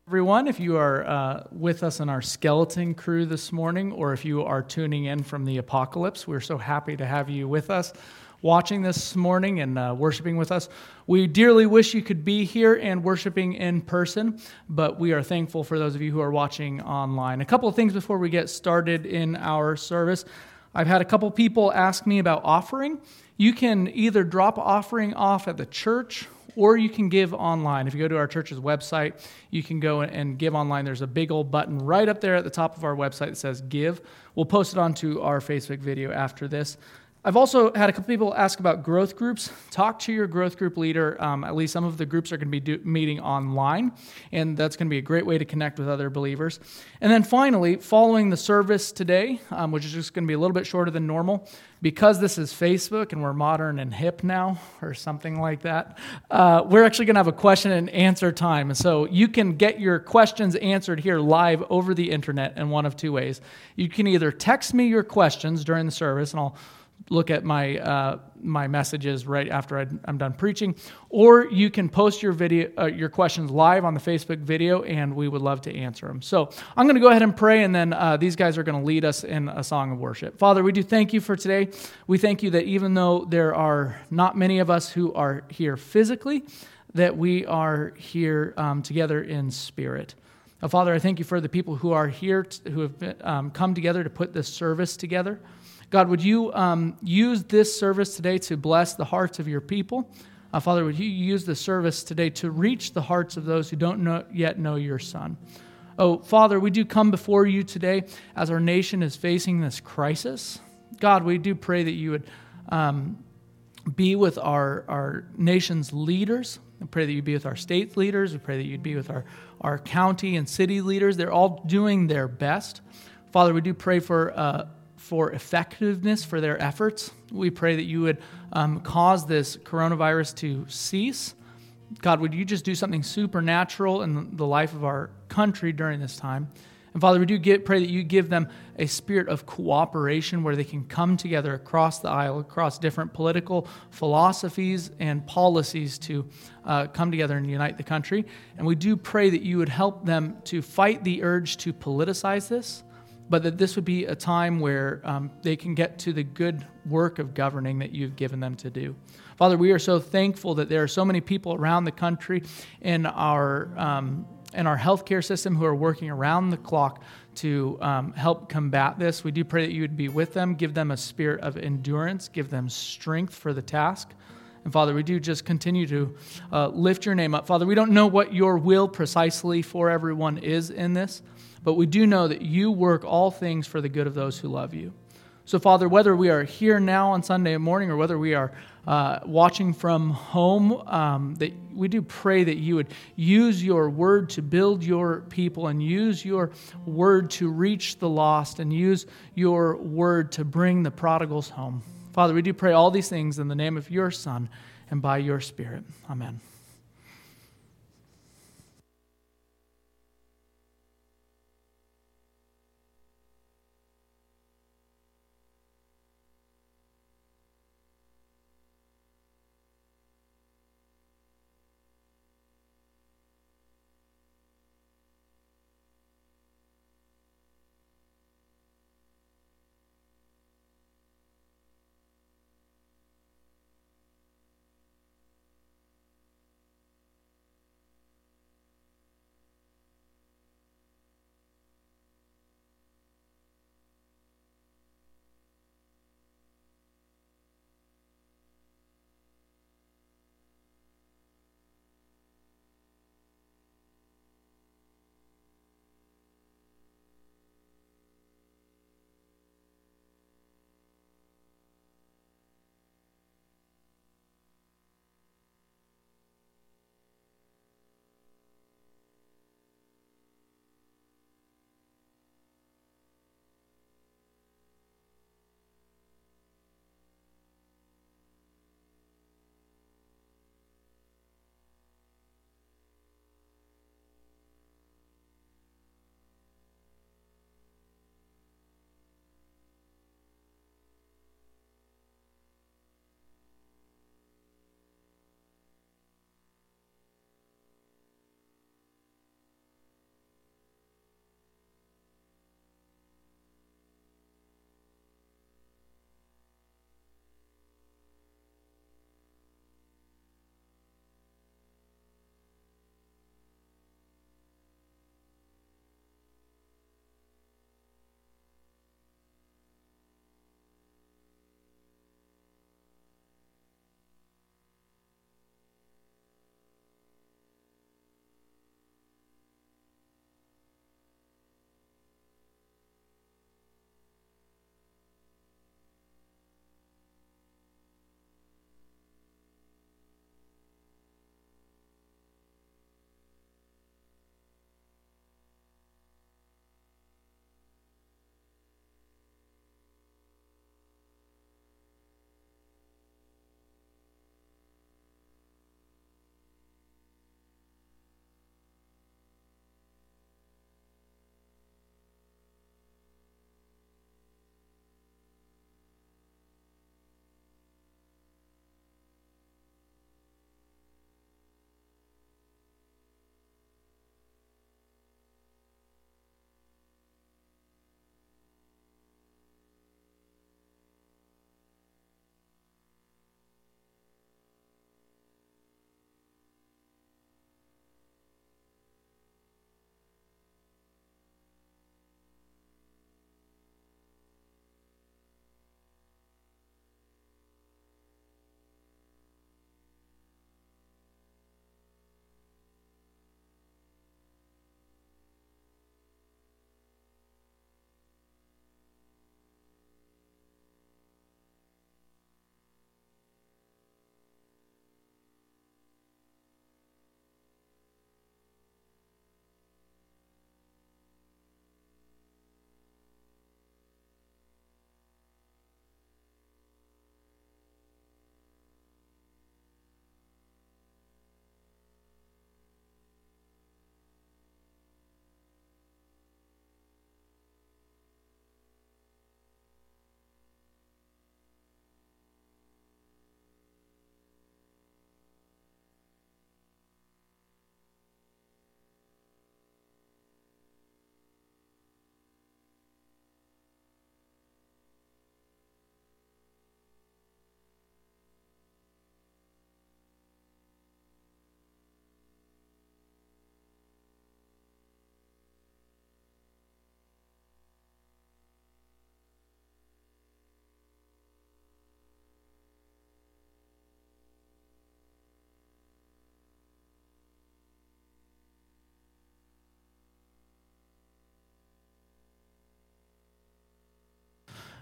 Everyone, if you are with us in our skeleton crew this morning, or if you are tuning in from the apocalypse, we're so happy to have you with us, watching this morning and worshiping with us. We dearly wish you could be here and worshiping in person, but we are thankful for those of you who are watching online. A couple of things before we get started in our service. I've had a couple people ask me about offering. You can either drop offering off at the church, or you can give online. If you go to our church's website, you can go and give online. There's a big old button right up there at the top of our website that says Give. We'll post it onto our Facebook video after this. I've also had a couple people ask about growth groups. Talk to your growth group leader. At least some of the groups are going to be meeting online, and that's going to be a great way to connect with other believers. And then finally, following the service today, which is just going to be a little bit shorter than normal, because this is Facebook and we're modern and hip now, or something like that, we're actually going to have a question and answer time. And so you can get your questions answered here live over the internet in one of two ways. You can either text me your questions during the service, and I'll look at my messages right after I'm done preaching, or you can post your your questions live on the Facebook video, and we would love to answer them. So I'm going to go ahead and pray, and then these guys are going to lead us in a song of worship. Father, we do thank you for today. We thank you that even though there are not many of us who are here physically, that we are here together in spirit. Father, I thank you for the people who are here, who have come together to put this service together. God, would you use this service today to bless the hearts of your people? Father, would you use the service today to reach the hearts of those who don't yet know your Son? Oh, Father, we do come before you today as our nation is facing this crisis. God, we do pray that you would be with our nation's leaders. We pray that you'd be with our state leaders. We pray that you'd be with our county and city leaders. They're all doing their best. Father, we do pray for effectiveness for their efforts. We pray that you would cause this coronavirus to cease. God, would you just do something supernatural in the life of our country during this time? And Father, we do pray that you give them a spirit of cooperation where they can come together across the aisle, across different political philosophies and policies to come together and unite the country. And we do pray that you would help them to fight the urge to politicize this, but that this would be a time where they can get to the good work of governing that you've given them to do. Father, we are so thankful that there are so many people around the country in our healthcare system who are working around the clock to help combat this. We do pray that you would be with them, give them a spirit of endurance, give them strength for the task. And Father, we do just continue to lift your name up. Father, we don't know what your will precisely for everyone is in this, but we do know that you work all things for the good of those who love you. So, Father, whether we are here now on Sunday morning or whether we are watching from home, that we do pray that you would use your word to build your people and use your word to reach the lost and use your word to bring the prodigals home. Father, we do pray all these things in the name of your Son and by your Spirit. Amen.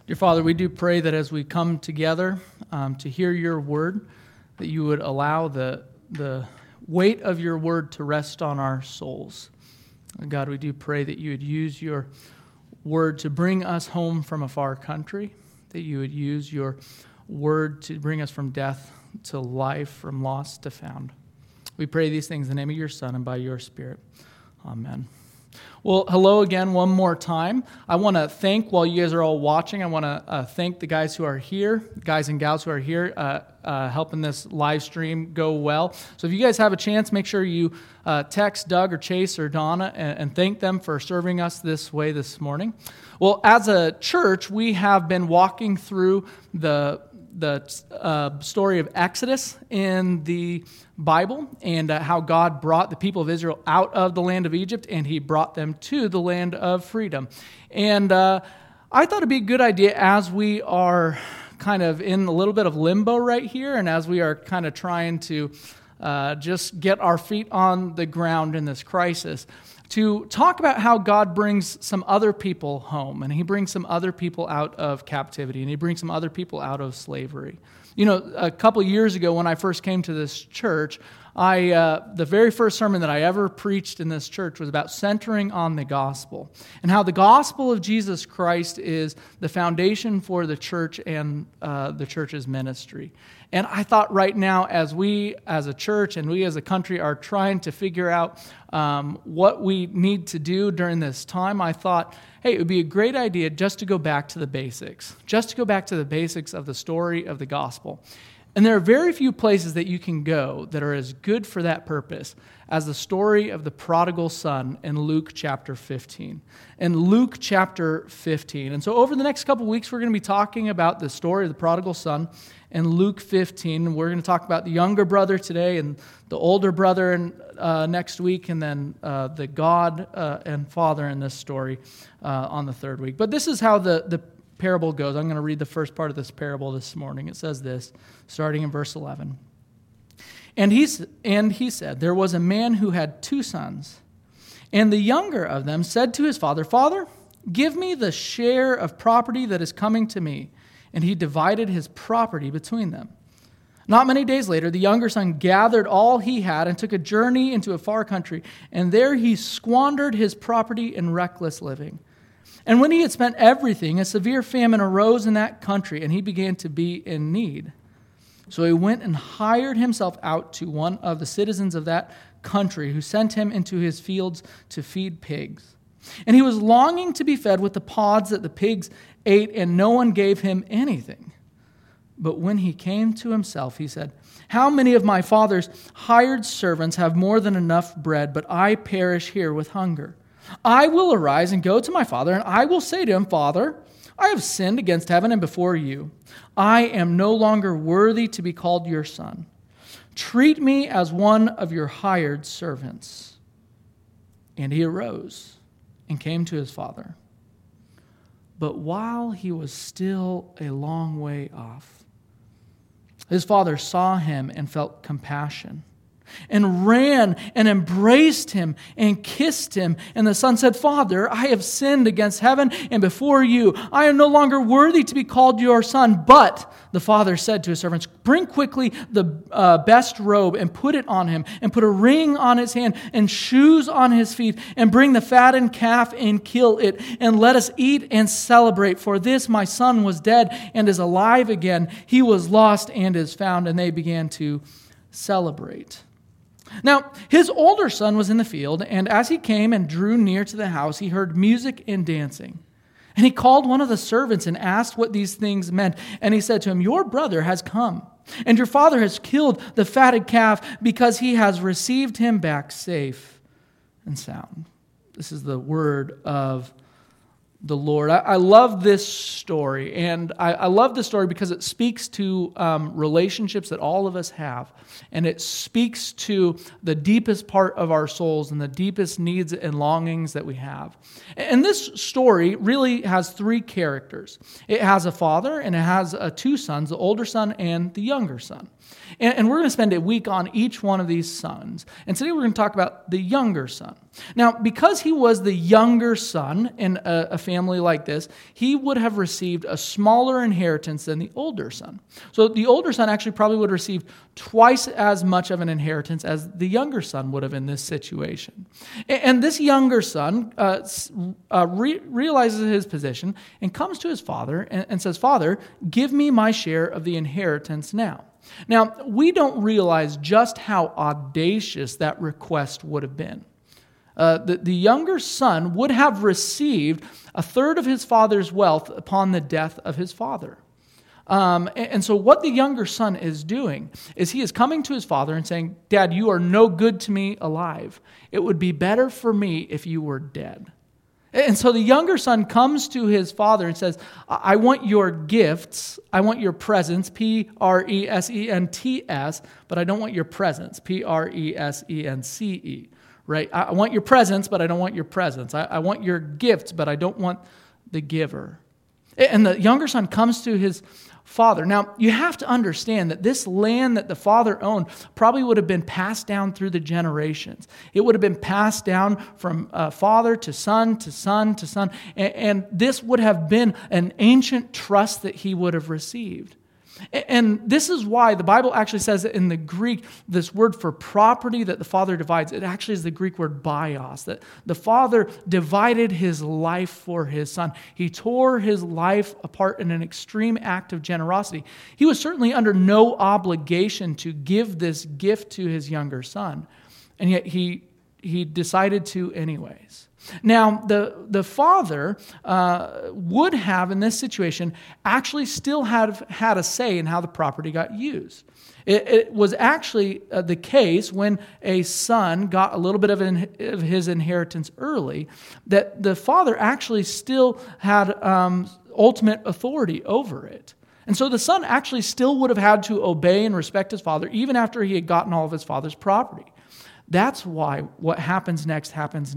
Dear Father, we do pray that as we come together to hear your word, that you would allow the weight of your word to rest on our souls. God, we do pray that you would use your word to bring us home from a far country, that you would use your word to bring us from death to life, from lost to found. We pray these things in the name of your Son and by your Spirit. Amen. Well, hello again one more time. I want to thank, while you guys are all watching, I want to thank the guys who are here, guys and gals who are here, helping this live stream go well. So if you guys have a chance, make sure you text Doug or Chase or Donna and thank them for serving us this way this morning. Well, as a church, we have been walking through the story of Exodus in the Bible and how God brought the people of Israel out of the land of Egypt and he brought them to the land of freedom. And I thought it'd be a good idea as we are kind of in a little bit of limbo right here and as we are kind of trying to just get our feet on the ground in this crisis, to talk about how God brings some other people home, and he brings some other people out of captivity, and he brings some other people out of slavery. You know, a couple years ago when I first came to this church, the very first sermon that I ever preached in this church was about centering on the gospel, and how the gospel of Jesus Christ is the foundation for the church and the church's ministry. And I thought right now, as we as a church and we as a country are trying to figure out what we need to do during this time, I thought, hey, it would be a great idea just to go back to the basics, just to go back to the basics of the story of the gospel. And there are very few places that you can go that are as good for that purpose as the story of the prodigal son in Luke chapter 15. In Luke chapter 15. And so over the next couple of weeks, we're going to be talking about the story of the prodigal son in Luke 15. And we're going to talk about the younger brother today and the older brother next week, and then the God and Father in this story on the third week. But this is how the parable goes. I'm going to read the first part of this parable this morning. It says this, starting in verse 11. And he said, there was a man who had 2 sons, and the younger of them said to his father, Father, give me the share of property that is coming to me. And he divided his property between them. Not many days later, the younger son gathered all he had and took a journey into a far country, and there he squandered his property in reckless living. And when he had spent everything, a severe famine arose in that country, and he began to be in need. So he went and hired himself out to one of the citizens of that country, who sent him into his fields to feed pigs. And he was longing to be fed with the pods that the pigs ate, and no one gave him anything. But when he came to himself, he said, how many of my father's hired servants have more than enough bread, but I perish here with hunger? I will arise and go to my father, and I will say to him, Father, I have sinned against heaven and before you. I am no longer worthy to be called your son. Treat me as one of your hired servants. And he arose and came to his father. But while he was still a long way off, his father saw him and felt compassion, and ran and embraced him and kissed him. And the son said, Father, I have sinned against heaven and before you. I am no longer worthy to be called your son. But the father said to his servants, bring quickly the best robe and put it on him, and put a ring on his hand and shoes on his feet, and bring the fattened calf and kill it, and let us eat and celebrate. For this my son was dead and is alive again. He was lost and is found. And they began to celebrate. Now, his older son was in the field, and as he came and drew near to the house, he heard music and dancing. And he called one of the servants and asked what these things meant. And he said to him, your brother has come, and your father has killed the fatted calf, because he has received him back safe and sound. This is the word of the Lord. I love this story, and I love this story because it speaks to relationships that all of us have, and it speaks to the deepest part of our souls and the deepest needs and longings that we have. And this story really has 3 characters. It has a father, and it has 2 sons, the older son and the younger son. And we're going to spend a week on each one of these sons. And today we're going to talk about the younger son. Now, because he was the younger son in a family like this, he would have received a smaller inheritance than the older son. So the older son actually probably would have received twice as much of an inheritance as the younger son would have in this situation. And this younger son realizes his position and comes to his father and says, "Father, give me my share of the inheritance now." Now, we don't realize just how audacious that request would have been. The younger son would have received a third of his father's wealth upon the death of his father. And so what the younger son is doing is he is coming to his father and saying, "Dad, you are no good to me alive. It would be better for me if you were dead." And so the younger son comes to his father and says, "I want your gifts. I want your presents, presents, but I don't want your presents, presence. Right? I want your presents, but I don't want your presents. I want your gifts, but I don't want the giver." And the younger son comes to his father. Now, you have to understand that this land that the father owned probably would have been passed down through the generations. It would have been passed down from father to son to son to son. And this would have been an ancient trust that he would have received. And this is why the Bible actually says that in the Greek, this word for property that the father divides, it actually is the Greek word bios, that the father divided his life for his son. He tore his life apart in an extreme act of generosity. He was certainly under no obligation to give this gift to his younger son, and yet he decided to anyways. Now, the father would have, in this situation, actually still have had a say in how the property got used. It was actually the case when a son got a little bit of his inheritance early, that the father actually still had ultimate authority over it. And so the son actually still would have had to obey and respect his father even after he had gotten all of his father's property. That's why what happens next.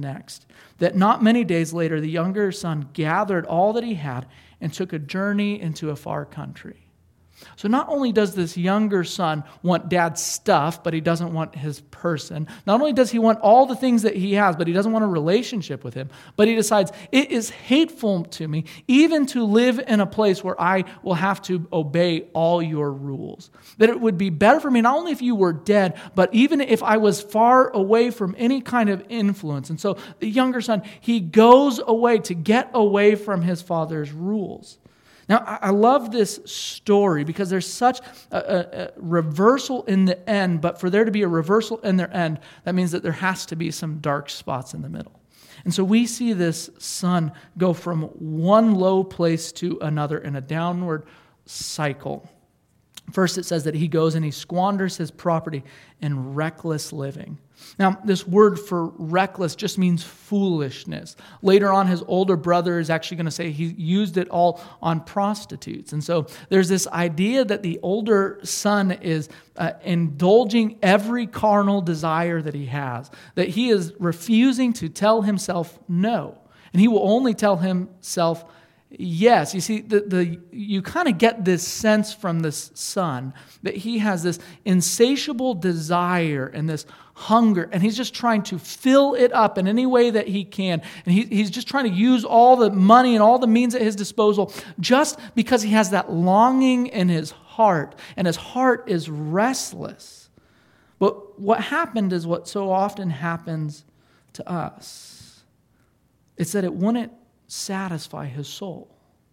That not many days later, the younger son gathered all that he had and took a journey into a far country. So not only does this younger son want dad's stuff, but he doesn't want his person. Not only does he want all the things that he has, but he doesn't want a relationship with him. But he decides, it is hateful to me even to live in a place where I will have to obey all your rules. That it would be better for me not only if you were dead, but even if I was far away from any kind of influence. And so the younger son, he goes away to get away from his father's rules. Now, I love this story because there's such a reversal in the end, but for there to be a reversal in their end, that means that there has to be some dark spots in the middle. And so we see this son go from one low place to another in a downward cycle. First, it says that he goes and he squanders his property in reckless living. Now, this word for reckless just means foolishness. Later on, his older brother is actually going to say he used it all on prostitutes. And so there's this idea that the older son is indulging every carnal desire that he has, that he is refusing to tell himself no, and he will only tell himself yes. You see, you kind of get this sense from this son that he has this insatiable desire and this hunger, and he's just trying to fill it up in any way that he can. And he's just trying to use all the money and all the means at his disposal just because he has that longing in his heart, and his heart is restless. But what happened is what so often happens to us. It's that it wouldn't satisfy his soul.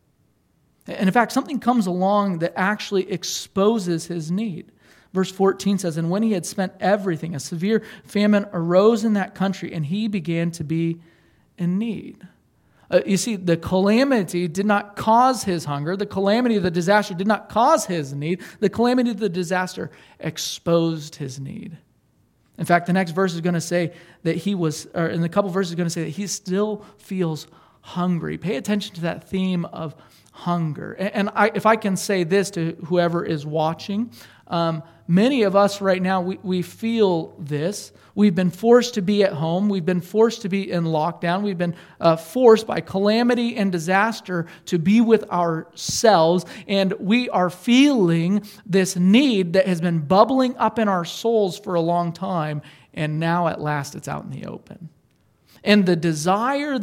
And in fact, something comes along that actually exposes his need. Verse 14 says, "And when he had spent everything, a severe famine arose in that country, and he began to be in need." You see, the calamity did not cause his hunger. The calamity of the disaster did not cause his need. The calamity of the disaster exposed his need. In fact, the next verse is going to say that in a couple verses, is going to say that he still feels hungry. Pay attention to that theme of hunger. And if I can say this to whoever is watching, Many of us right now, we feel this. We've been forced to be at home. We've been forced to be in lockdown. We've been forced by calamity and disaster to be with ourselves. And we are feeling this need that has been bubbling up in our souls for a long time. And now at last it's out in the open. And the desires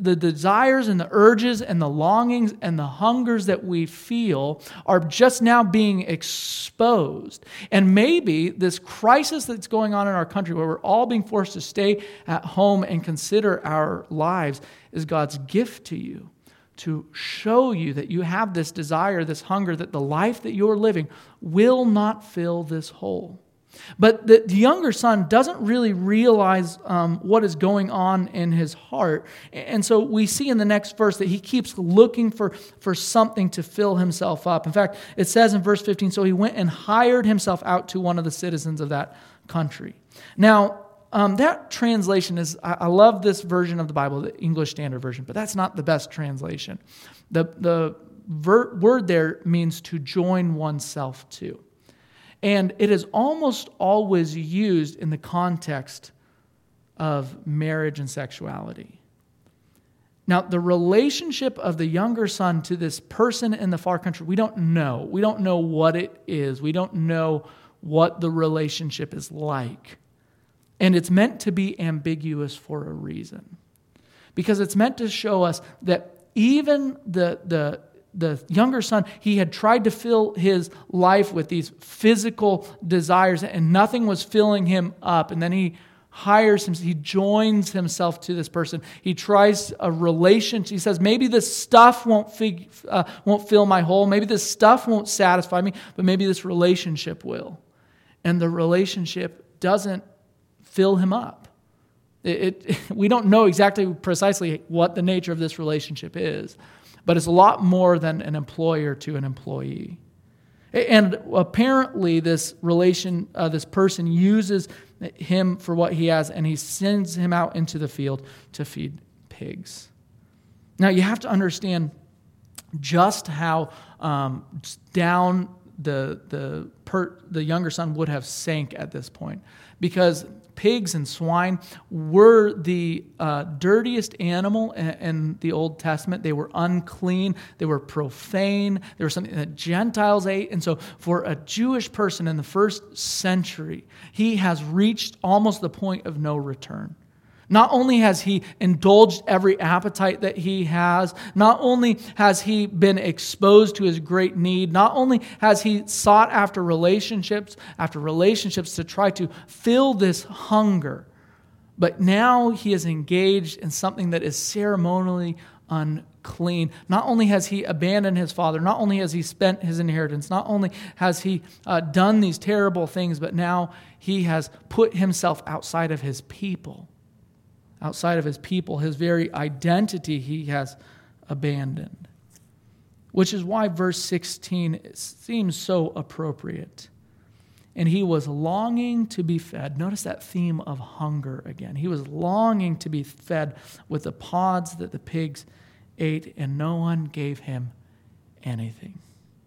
and the urges and the longings and the hungers that we feel are just now being exposed. And maybe this crisis that's going on in our country, where we're all being forced to stay at home and consider our lives, is God's gift to you, to show you that you have this desire, this hunger, that the life that you're living will not fill this hole. But the younger son doesn't really realize what is going on in his heart. And so we see in the next verse that he keeps looking for something to fill himself up. In fact, it says in verse 15, so he went and hired himself out to one of the citizens of that country. Now, that translation is, I love this version of the Bible, the English Standard Version, but that's not the best translation. The word there means to join oneself to. And it is almost always used in the context of marriage and sexuality. Now, the relationship of the younger son to this person in the far country, we don't know. We don't know what it is. We don't know what the relationship is like. And it's meant to be ambiguous for a reason. Because it's meant to show us that even the younger son, he had tried to fill his life with these physical desires, and nothing was filling him up. And then he hires him, he joins himself to this person. He tries a relationship. He says, maybe this stuff won't fill my hole. Maybe this stuff won't satisfy me, but maybe this relationship will. And the relationship doesn't fill him up. We don't know exactly precisely what the nature of this relationship is. But it's a lot more than an employer to an employee. And apparently this person uses him for what he has, and he sends him out into the field to feed pigs. Now you have to understand just how down the younger son would have sank at this point, because pigs and swine were the dirtiest animal in the Old Testament. They were unclean. They were profane. They were something that Gentiles ate. And so for a Jewish person in the first century, he has reached almost the point of no return. Not only has he indulged every appetite that he has, not only has he been exposed to his great need, not only has he sought after relationships to try to fill this hunger, but now he is engaged in something that is ceremonially unclean. Not only has he abandoned his father, not only has he spent his inheritance, not only has he done these terrible things, but now he has put himself outside of his people. Outside of his people, his very identity he has abandoned. Which is why verse 16 seems so appropriate. And he was longing to be fed. Notice that theme of hunger again. He was longing to be fed with the pods that the pigs ate, and no one gave him anything.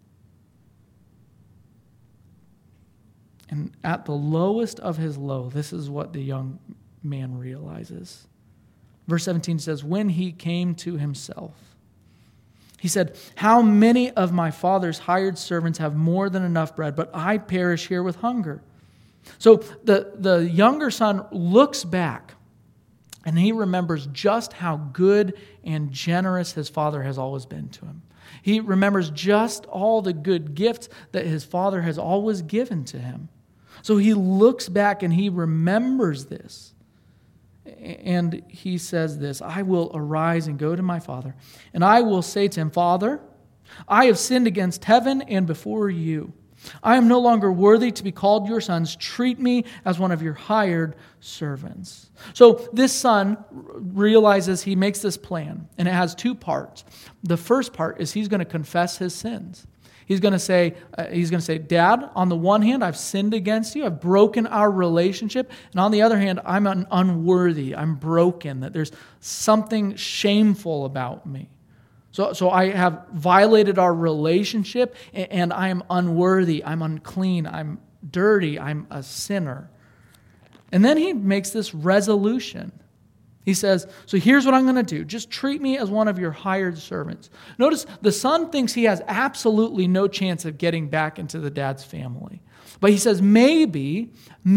And at the lowest of his low, this is what the young man realizes. Verse 17 says, when he came to himself, he said, how many of my father's hired servants have more than enough bread, but I perish here with hunger? So the younger son looks back, and he remembers just how good and generous his father has always been to him. He remembers just all the good gifts that his father has always given to him. So he looks back and he remembers this. And he says this, I will arise and go to my father, and I will say to him, Father, I have sinned against heaven and before you. I am no longer worthy to be called your sons. Treat me as one of your hired servants. So this son realizes, he makes this plan, and it has two parts. The first part is he's going to confess his sins. He's going to say, Dad, on the one hand, I've sinned against you. I've broken our relationship. And on the other hand, I'm unworthy. I'm broken. That there's something shameful about me. So I have violated our relationship, and I am unworthy, I'm unclean, I'm dirty, I'm a sinner. And then he makes this resolution. He says, so here's what I'm going to do. Just treat me as one of your hired servants. Notice the son thinks he has absolutely no chance of getting back into the dad's family. But he says, maybe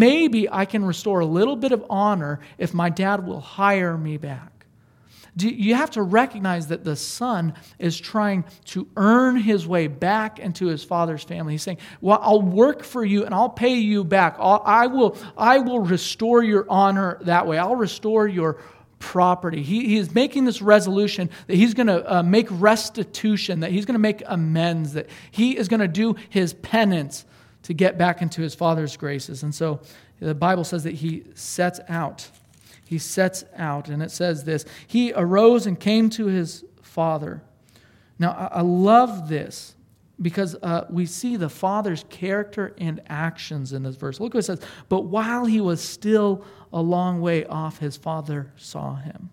I can restore a little bit of honor if my dad will hire me back. You have to recognize that the son is trying to earn his way back into his father's family. He's saying, well, I'll work for you and I'll pay you back. I will restore your honor that way. I'll restore your property. He is making this resolution that he's going to make restitution, that he's going to make amends, that he is going to do his penance to get back into his father's graces. And so the Bible says that he sets out. He sets out, and it says this, he arose and came to his father. Now, I love this because we see the father's character and actions in this verse. Look what it says, but while he was still a long way off, his father saw him.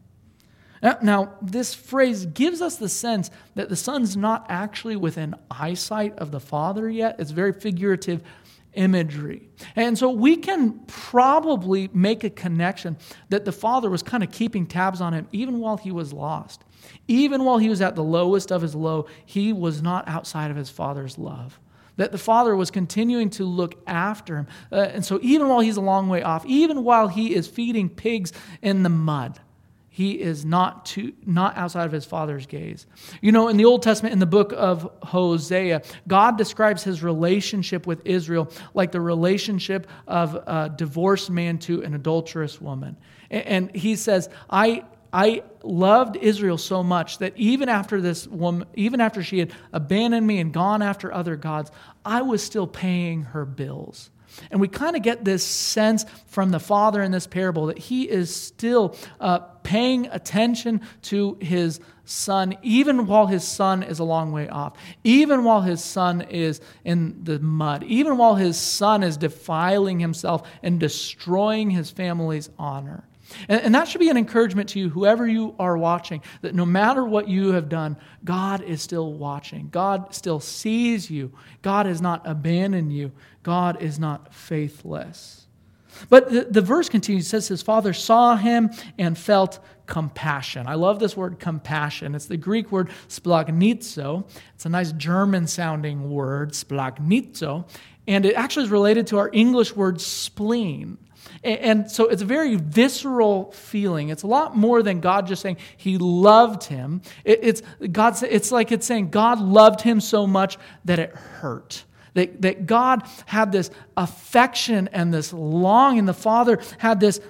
Now, this phrase gives us the sense that the son's not actually within eyesight of the father yet. It's very figurative imagery. And so we can probably make a connection that the father was kind of keeping tabs on him even while he was lost. Even while he was at the lowest of his low, he was not outside of his father's love. That the father was continuing to look after him. And so even while he's a long way off, even while he is feeding pigs in the mud, he is not outside of his father's gaze. You know, in the Old Testament, in the book of Hosea, God describes his relationship with Israel like the relationship of a divorced man to an adulterous woman. And he says, I loved Israel so much that even after this woman, even after she had abandoned me and gone after other gods, I was still paying her bills. And we kind of get this sense from the father in this parable that he is still paying attention to his son, even while his son is a long way off, even while his son is in the mud, even while his son is defiling himself and destroying his family's honor. And that should be an encouragement to you, whoever you are watching, that no matter what you have done, God is still watching. God still sees you. God has not abandoned you. God is not faithless. But the verse continues. It says his father saw him and felt compassion. I love this word compassion. It's the Greek word splagnitzo. It's a nice German-sounding word, splagnitzo. And it actually is related to our English word spleen. And so it's a very visceral feeling. It's a lot more than God just saying he loved him. It's like it's saying God loved him so much that it hurt. That God had this affection and this longing. The Father had this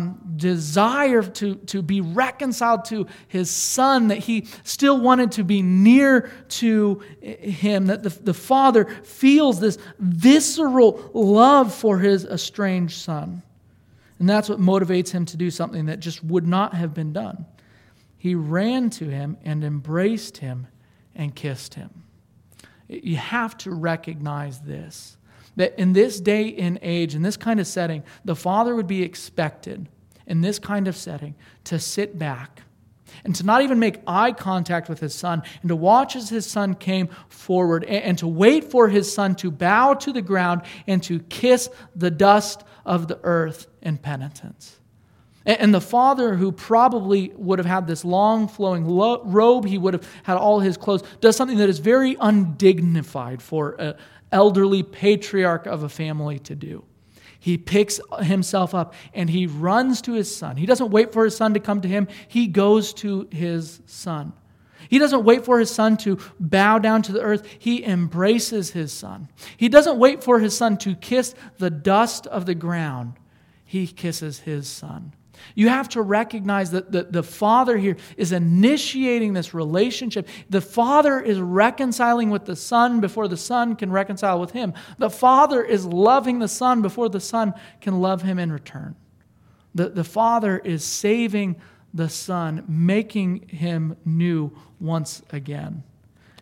desire to be reconciled to his Son, that he still wanted to be near to him, that the Father feels this visceral love for his estranged Son. And that's what motivates him to do something that just would not have been done. He ran to him and embraced him and kissed him. You have to recognize this, that in this day and age, in this kind of setting, the father would be expected in this kind of setting to sit back and to not even make eye contact with his son, and to watch as his son came forward, and to wait for his son to bow to the ground and to kiss the dust of the earth in penitence. And the father, who probably would have had this long flowing robe, he would have had all his clothes, does something that is very undignified for an elderly patriarch of a family to do. He picks himself up and he runs to his son. He doesn't wait for his son to come to him. He goes to his son. He doesn't wait for his son to bow down to the earth. He embraces his son. He doesn't wait for his son to kiss the dust of the ground. He kisses his son. You have to recognize that the father here is initiating this relationship. The father is reconciling with the son before the son can reconcile with him. The father is loving the son before the son can love him in return. The father is saving the son, making him new once again.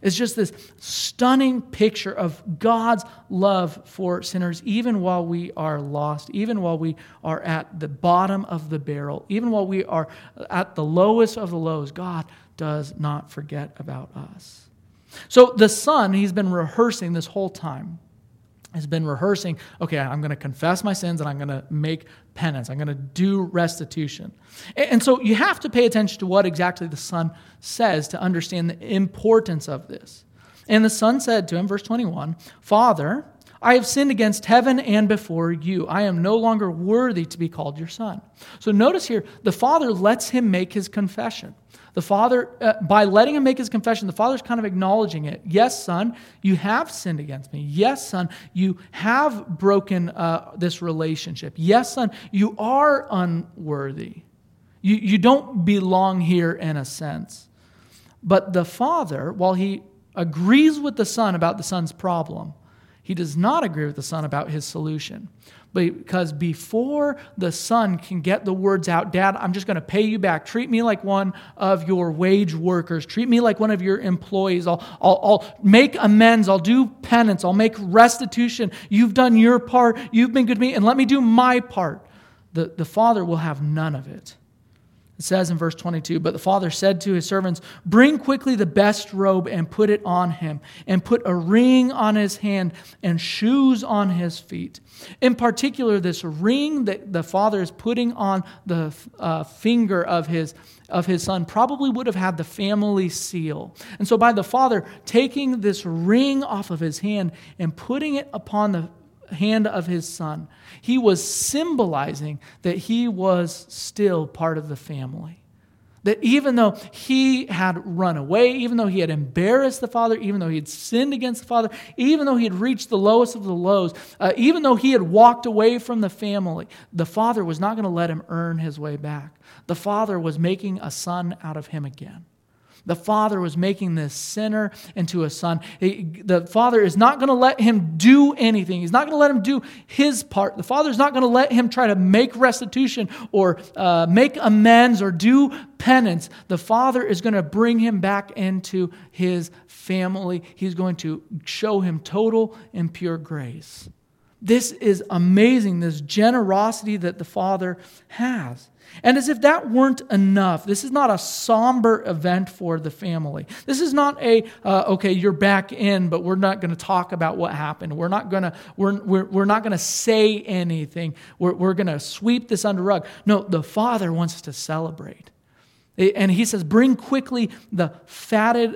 It's just this stunning picture of God's love for sinners, even while we are lost, even while we are at the bottom of the barrel, even while we are at the lowest of the lows. God does not forget about us. So the son, he's been rehearsing this whole time. Has been rehearsing, okay, I'm going to confess my sins and I'm going to make penance. I'm going to do restitution. And so you have to pay attention to what exactly the son says to understand the importance of this. And the son said to him, verse 21, Father, I have sinned against heaven and before you. I am no longer worthy to be called your son. So notice here, the father lets him make his confession. The father, by letting him make his confession, the father's kind of acknowledging it. Yes, son, you have sinned against me. Yes, son, you have broken this relationship. Yes, son, you are unworthy. You don't belong here in a sense. But the father, while he agrees with the son about the son's problem, he does not agree with the son about his solution. Because before the son can get the words out, Dad, I'm just going to pay you back. Treat me like one of your wage workers. Treat me like one of your employees. I'll make amends. I'll do penance. I'll make restitution. You've done your part. You've been good to me. And let me do my part. The father will have none of it. It says in verse 22, but the father said to his servants, bring quickly the best robe and put it on him, and put a ring on his hand and shoes on his feet. In particular, this ring that the father is putting on the finger of his son probably would have had the family seal. And so by the father taking this ring off of his hand and putting it upon the hand of his son, he was symbolizing that he was still part of the family. That even though he had run away, even though he had embarrassed the father, even though he had sinned against the father, even though he had reached the lowest of the lows, even though he had walked away from the family, the father was not going to let him earn his way back. The father was making a son out of him again. The father was making this sinner into a son. The father is not going to let him do anything. He's not going to let him do his part. The father is not going to let him try to make restitution or make amends or do penance. The father is going to bring him back into his family. He's going to show him total and pure grace. This is amazing, this generosity that the father has. And as if that weren't enough, this is not a somber event for the family. This is not okay, you're back in, but we're not going to talk about what happened. We're not going to say anything. We're going to sweep this under the rug. No, the father wants to celebrate. And he says, bring quickly the fatted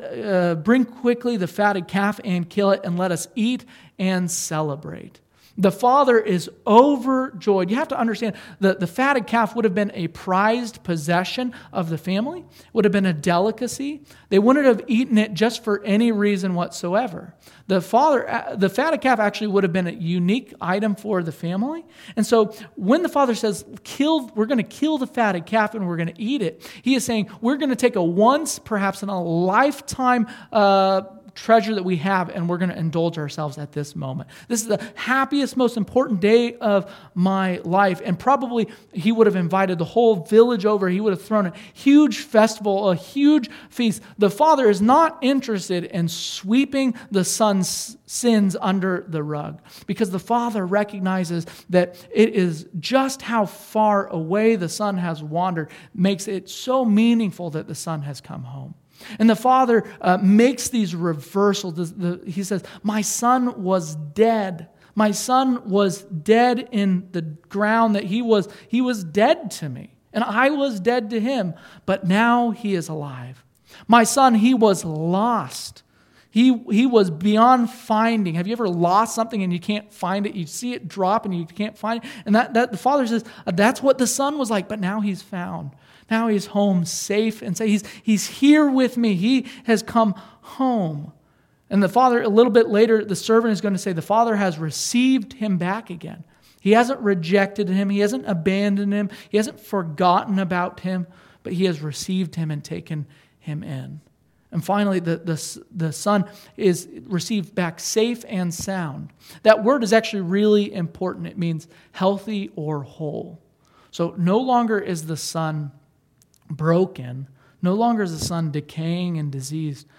calf and kill it, and let us eat and celebrate. The father is overjoyed. You have to understand that the fatted calf would have been a prized possession of the family, would have been a delicacy. They wouldn't have eaten it just for any reason whatsoever. The fatted calf actually would have been a unique item for the family. And so when the father says, we're going to kill the fatted calf and we're going to eat it, he is saying we're going to take a once, perhaps in a lifetime treasure that we have, and we're going to indulge ourselves at this moment. This is the happiest, most important day of my life. And probably he would have invited the whole village over. He would have thrown a huge festival, a huge feast. The father is not interested in sweeping the son's sins under the rug, because the father recognizes that it is just how far away the son has wandered makes it so meaningful that the son has come home. And the father makes these reversals. He says, my son was dead. My son was dead in the ground, that he was dead to me. And I was dead to him. But now he is alive. My son, he was lost. He was beyond finding. Have you ever lost something and you can't find it? You see it drop and you can't find it. And that the father says, that's what the son was like. But now he's found. Now he's home safe and say he's here with me. He has come home. And the father, a little bit later, the servant is going to say the father has received him back again. He hasn't rejected him. He hasn't abandoned him. He hasn't forgotten about him, but he has received him and taken him in. And finally, the son is received back safe and sound. That word is actually really important. It means healthy or whole. So no longer is the son broken. No longer is the son decaying and diseased,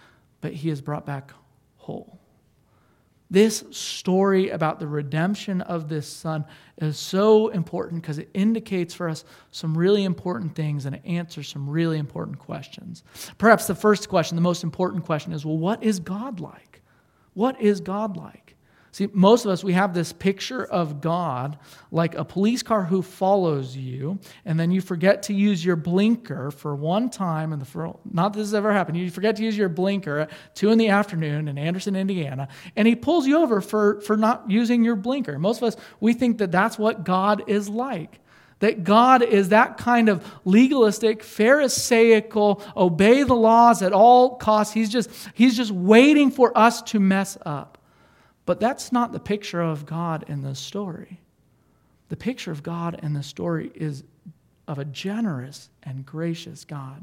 but he is brought back whole. This story about the redemption of this son is so important because it indicates for us some really important things and it answers some really important questions. Perhaps the first question, the most important question is, well, what is God like? What is God like? See, most of us, we have this picture of God like a police car who follows you, and then you forget to use your blinker for one time, not that this has ever happened, you forget to use your blinker at 2 PM in Anderson, Indiana, and he pulls you over for not using your blinker. Most of us, we think that that's what God is like. That God is that kind of legalistic, pharisaical, obey the laws at all costs. He's just waiting for us to mess up. But that's not the picture of God in this story. The picture of God in this story is of a generous and gracious God.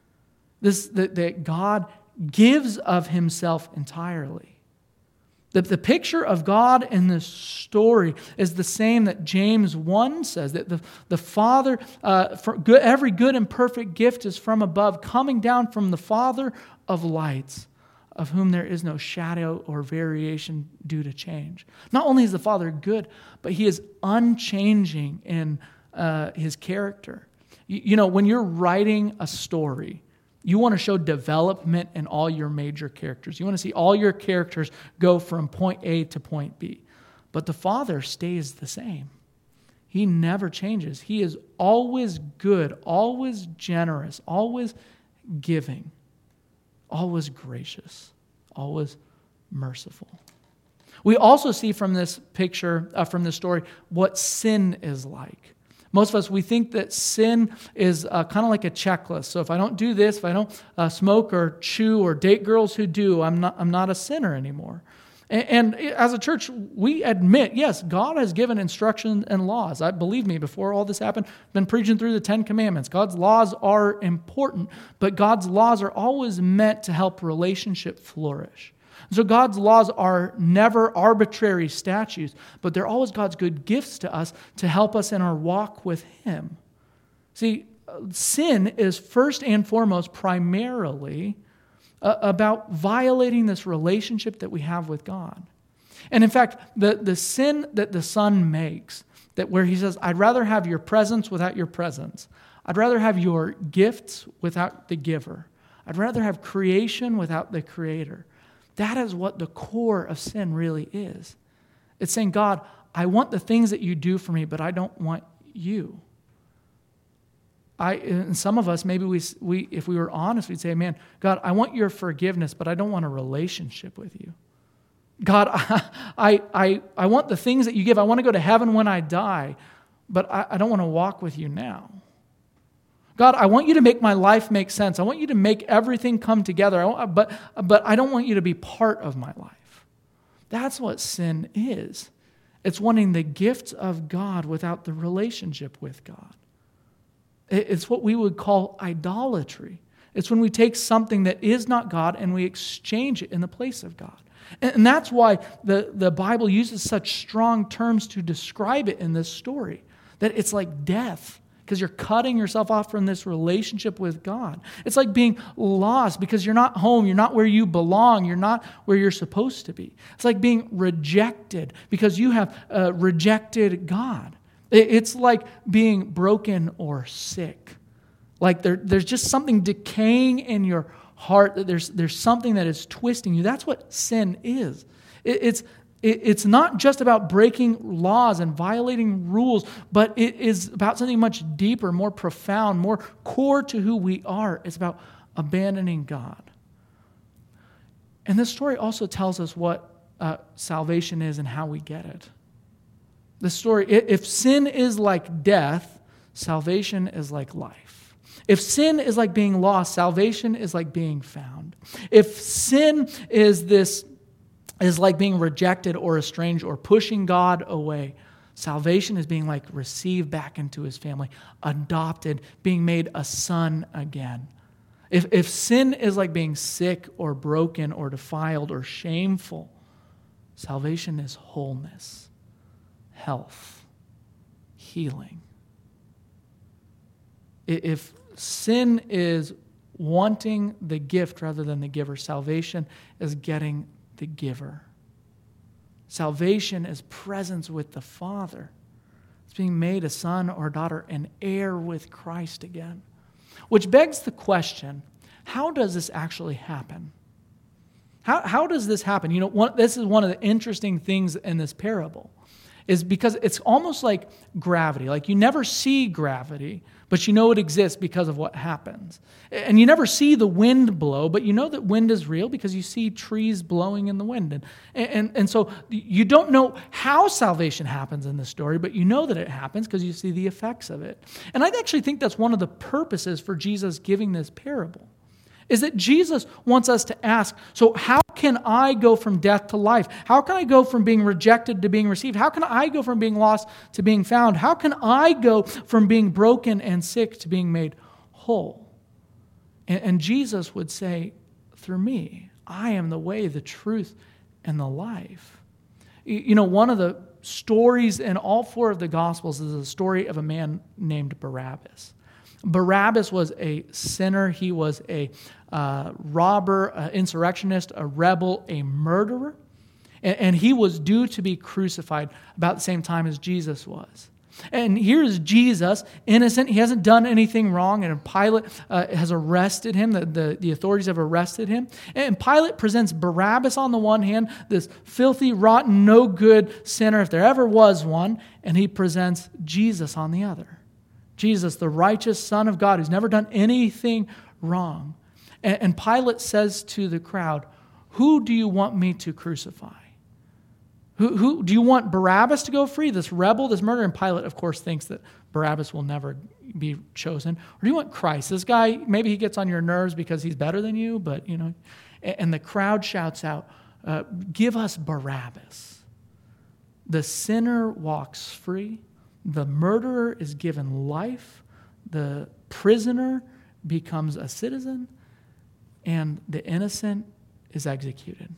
That God gives of himself entirely. The picture of God in this story is the same that James 1 says, that the Father, every good and perfect gift is from above, coming down from the Father of lights, of whom there is no shadow or variation due to change. Not only is the Father good, but he is unchanging in his character. You know, when you're writing a story, you want to show development in all your major characters. You want to see all your characters go from point A to point B. But the Father stays the same. He never changes. He is always good, always generous, always giving, always gracious, always merciful. We also see from this picture, from this story, what sin is like. Most of us, we think that sin is kind of like a checklist. So if I don't do this, if I don't smoke or chew or date girls who do, I'm not a sinner anymore. And as a church, we admit, yes, God has given instructions and laws. Believe me, before all this happened, I've been preaching through the 10 Commandments. God's laws are important, but God's laws are always meant to help relationship flourish. So God's laws are never arbitrary statutes, but they're always God's good gifts to us to help us in our walk with Him. See, sin is first and foremost primarily about violating this relationship that we have with God. And in fact, the sin that the Son makes, that where He says, I'd rather have your presence without your presence. I'd rather have your gifts without the giver. I'd rather have creation without the creator. That is what the core of sin really is. It's saying, God, I want the things that you do for me, but I don't want you. And some of us, maybe we, if we were honest, we'd say, man, God, I want your forgiveness, but I don't want a relationship with you. God, I want the things that you give. I want to go to heaven when I die, but I don't want to walk with you now. God, I want you to make my life make sense. I want you to make everything come together. But I don't want you to be part of my life. That's what sin is. It's wanting the gifts of God without the relationship with God. It's what we would call idolatry. It's when we take something that is not God and we exchange it in the place of God. And that's why the Bible uses such strong terms to describe it in this story. That it's like death, because you're cutting yourself off from this relationship with God. It's like being lost because you're not home, you're not where you belong, you're not where you're supposed to be. It's like being rejected because you have rejected God. It's like being broken or sick. Like there's just something decaying in your heart, that there's something that is twisting you. That's what sin is. It's not just about breaking laws and violating rules, but it is about something much deeper, more profound, more core to who we are. It's about abandoning God. And this story also tells us what salvation is and how we get it. The story, if sin is like death, salvation is like life. If sin is like being lost, salvation is like being found. If sin is like being rejected or estranged or pushing God away, salvation is being like received back into His family, adopted, being made a son again. If sin is like being sick or broken or defiled or shameful, salvation is wholeness, health, healing. If sin is wanting the gift rather than the giver. Salvation is getting the giver. Salvation is presence with the Father. It's being made a son or daughter, an heir with Christ again. Which begs the question, how does this actually happen? How does this happen? This is one of the interesting things in this parable, is because it's almost like gravity. Like you never see gravity, but you know it exists because of what happens. And you never see the wind blow, but you know that wind is real because you see trees blowing in the wind. And so you don't know how salvation happens in this story, but you know that it happens because you see the effects of it. And I actually think that's one of the purposes for Jesus giving this parable, is that Jesus wants us to ask, so how can I go from death to life? How can I go from being rejected to being received? How can I go from being lost to being found? How can I go from being broken and sick to being made whole? And Jesus would say, through me, I am the way, the truth, and the life. One of the stories in all four of the Gospels is the story of a man named Barabbas. Barabbas was a sinner. He was a robber, an insurrectionist, a rebel, a murderer. And he was due to be crucified about the same time as Jesus was. And here's Jesus, innocent. He hasn't done anything wrong. And Pilate has arrested him. The authorities have arrested him. And Pilate presents Barabbas on the one hand, this filthy, rotten, no good sinner, if there ever was one. And he presents Jesus on the other. Jesus, the righteous Son of God, who's never done anything wrong. And Pilate says to the crowd, who do you want me to crucify? Who do you want Barabbas to go free, this rebel, this murderer? And Pilate, of course, thinks that Barabbas will never be chosen. Or do you want Christ? This guy, maybe he gets on your nerves because he's better than you, but, And the crowd shouts out, give us Barabbas. The sinner walks free. The murderer is given life. The prisoner becomes a citizen. And the innocent is executed.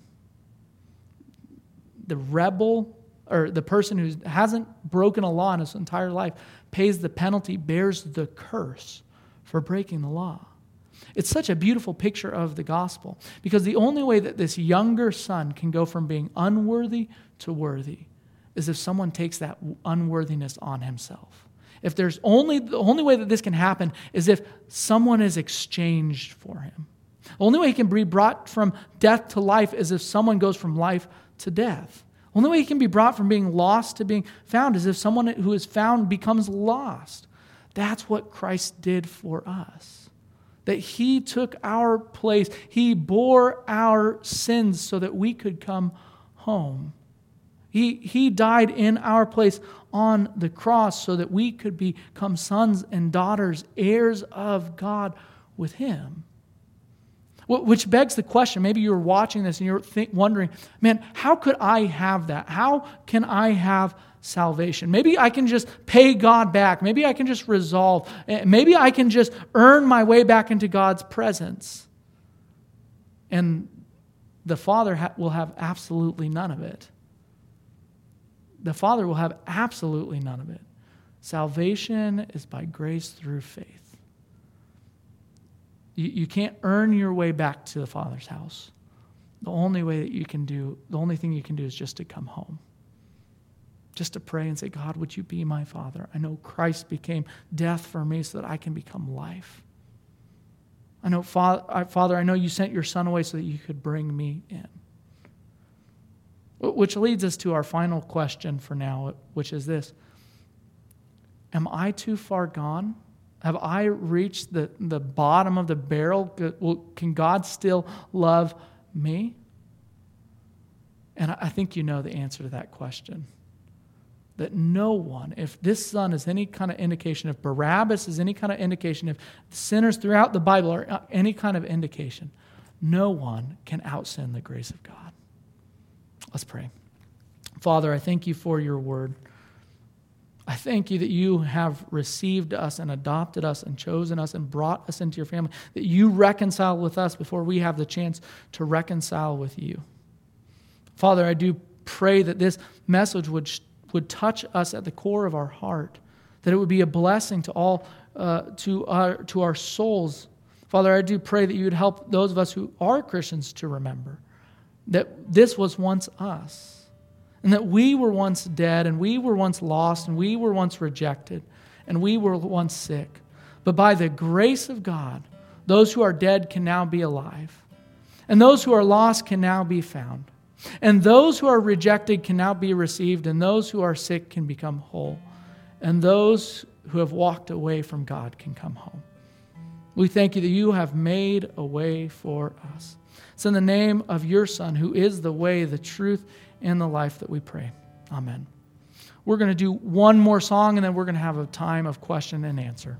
The rebel, or the person who hasn't broken a law in his entire life, pays the penalty, bears the curse for breaking the law. It's such a beautiful picture of the gospel, because the only way that this younger son can go from being unworthy to worthy is if someone takes that unworthiness on himself. If the only way that this can happen is if someone is exchanged for him. The only way he can be brought from death to life is if someone goes from life to death. The only way he can be brought from being lost to being found is if someone who is found becomes lost. That's what Christ did for us. That he took our place. He bore our sins so that we could come home. He died in our place on the cross so that we could become sons and daughters, heirs of God with him. Which begs the question, maybe you're watching this and you're wondering, man, how could I have that? How can I have salvation? Maybe I can just pay God back. Maybe I can just resolve. Maybe I can just earn my way back into God's presence. And the Father will have absolutely none of it. The Father will have absolutely none of it. Salvation is by grace through faith. You can't earn your way back to the Father's house. The only thing you can do is just to come home. Just to pray and say, God, would you be my Father? I know Christ became death for me so that I can become life. I know, Father, I know you sent your Son away so that you could bring me in. Which leads us to our final question for now, which is this. Am I too far gone? Have I reached the bottom of the barrel? Can God still love me? And I think you know the answer to that question. That no one, if this son is any kind of indication, if Barabbas is any kind of indication, if sinners throughout the Bible are any kind of indication, no one can out-sin the grace of God. Let's pray. Father, I thank you for your word. I thank you that you have received us and adopted us and chosen us and brought us into your family, that you reconcile with us before we have the chance to reconcile with you. Father, I do pray that this message would touch us at the core of our heart, that it would be a blessing to all, to our souls. Father, I do pray that you would help those of us who are Christians to remember that this was once us, and that we were once dead, and we were once lost, and we were once rejected, and we were once sick. But by the grace of God, those who are dead can now be alive, and those who are lost can now be found, and those who are rejected can now be received, and those who are sick can become whole, and those who have walked away from God can come home. We thank you that you have made a way for us. It's in the name of your Son, who is the way, the truth, and the life, that we pray. Amen. We're going to do one more song, and then we're going to have a time of question and answer.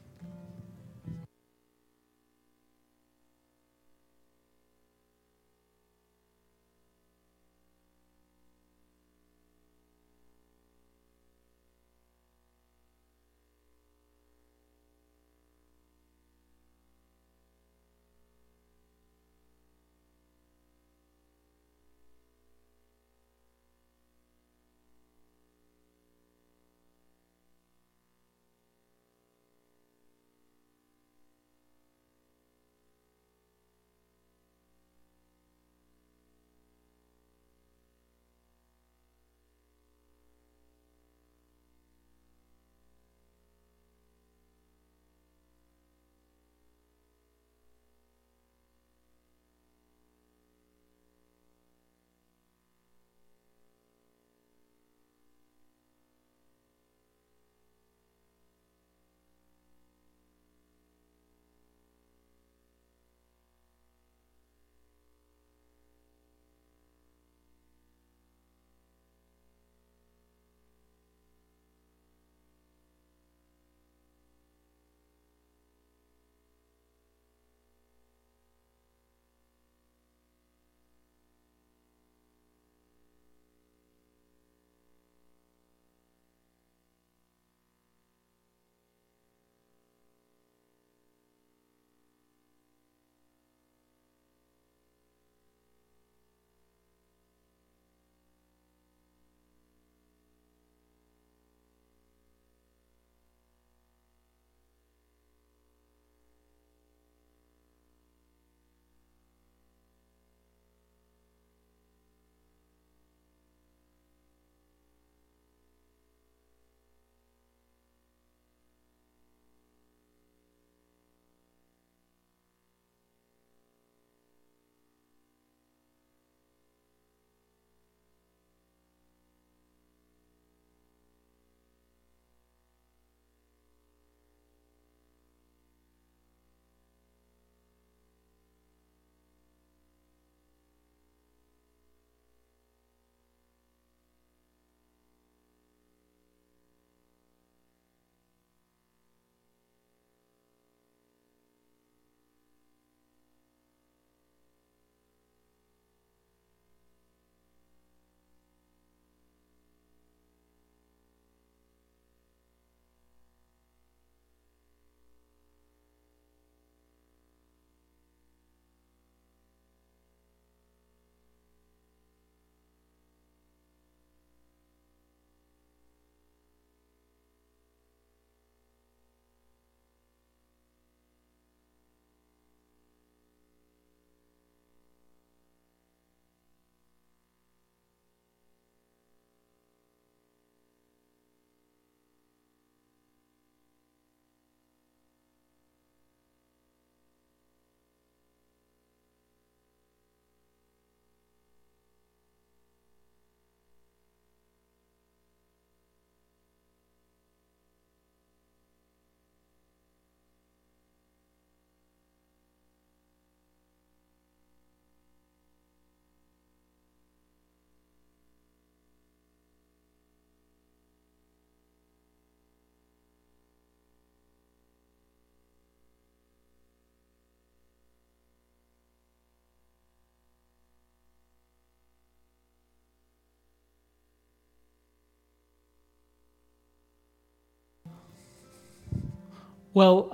Well,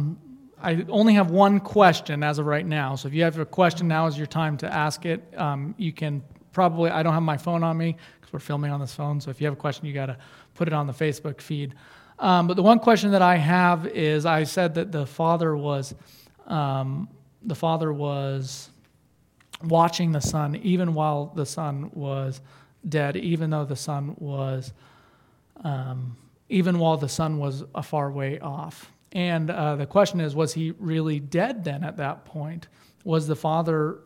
I only have one question as of right now. So if you have a question, now is your time to ask it. You can probably, I don't have my phone on me because we're filming on this phone. So if you have a question, you got to put it on the Facebook feed. But the one question that I have is, I said that the Father was the Father was watching the Son even while the Son was dead, even though the Son was, even while the Son was a far way off. And the question is, was he really dead then at that point? Was the Father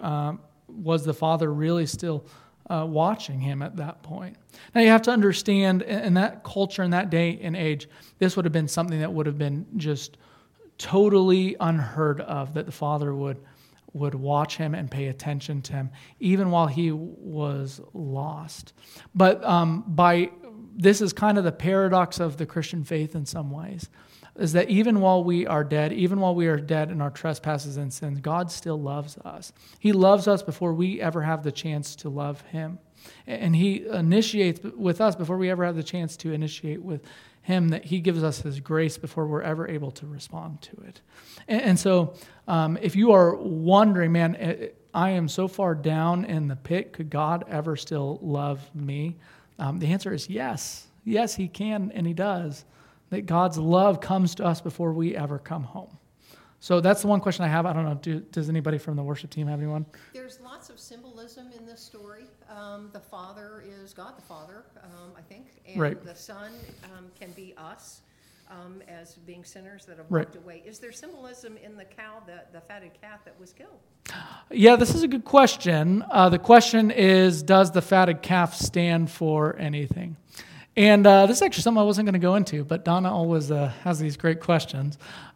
really still watching him at that point? Now you have to understand, in that culture, in that day and age, this would have been something that would have been just totally unheard of, that the Father would watch him and pay attention to him, even while he was lost. But this is kind of the paradox of the Christian faith in some ways, is that even while we are dead in our trespasses and sins, God still loves us. He loves us before we ever have the chance to love him. And he initiates with us before we ever have the chance to initiate with him, that he gives us his grace before we're ever able to respond to it. And so if you are wondering, man, I am so far down in the pit, could God ever still love me? The answer is yes. Yes, he can, and he does. That God's love comes to us before we ever come home. So that's the one question I have. I don't know, does anybody from the worship team have anyone? There's lots of symbolism in this story. The Father is God the Father, I think, and right. The Son can be us as being sinners that have walked away. Is there symbolism in the cow, the fatted calf that was killed? Yeah, this is a good question. The question is, does the fatted calf stand for anything? And this is actually something I wasn't going to go into, but Donna always has these great questions.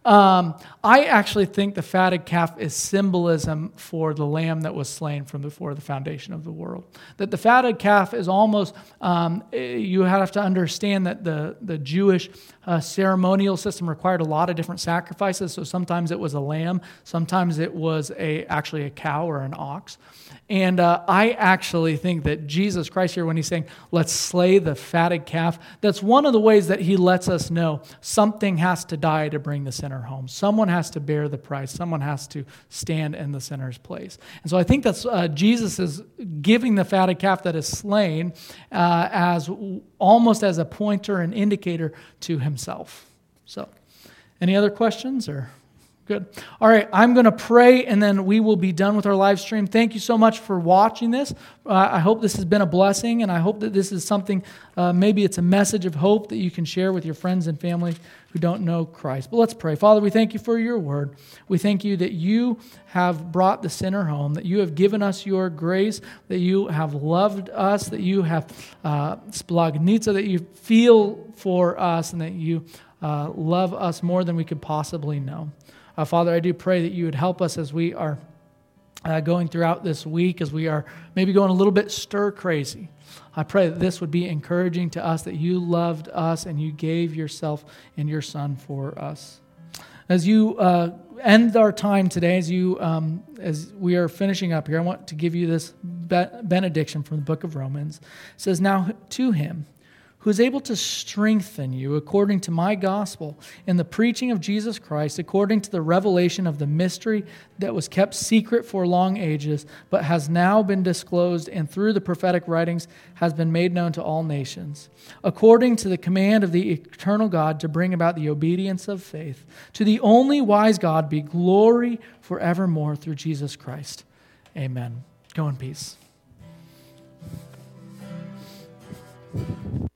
I actually think the fatted calf is symbolism for the lamb that was slain from before the foundation of the world. That the fatted calf is almost, you have to understand that the Jewish ceremonial system required a lot of different sacrifices. So sometimes it was a lamb, sometimes it was actually a cow or an ox. And I actually think that Jesus Christ here, when he's saying, let's slay the fatted calf, that's one of the ways that he lets us know something has to die to bring the sinner home. Someone has to bear the price. Someone has to stand in the sinner's place. And so I think that's Jesus is giving the fatted calf that is slain as almost as a pointer and indicator to himself. So, any other questions or? Good. All right, I'm going to pray, and then we will be done with our live stream. Thank you so much for watching this. I hope this has been a blessing, and I hope that this is something, maybe it's a message of hope that you can share with your friends and family who don't know Christ. But let's pray. Father, we thank you for your word. We thank you that you have brought the sinner home, that you have given us your grace, that you have loved us, that you have splagnica, that you feel for us, and that you love us more than we could possibly know. Father, I do pray that you would help us as we are going throughout this week, as we are maybe going a little bit stir crazy. I pray that this would be encouraging to us, that you loved us and you gave yourself and your Son for us. As you end our time today, as we are finishing up here, I want to give you this benediction from the book of Romans. It says, "Now to him who is able to strengthen you according to my gospel in the preaching of Jesus Christ, according to the revelation of the mystery that was kept secret for long ages, but has now been disclosed and through the prophetic writings has been made known to all nations, according to the command of the eternal God to bring about the obedience of faith. To the only wise God be glory forevermore through Jesus Christ. Amen." Go in peace.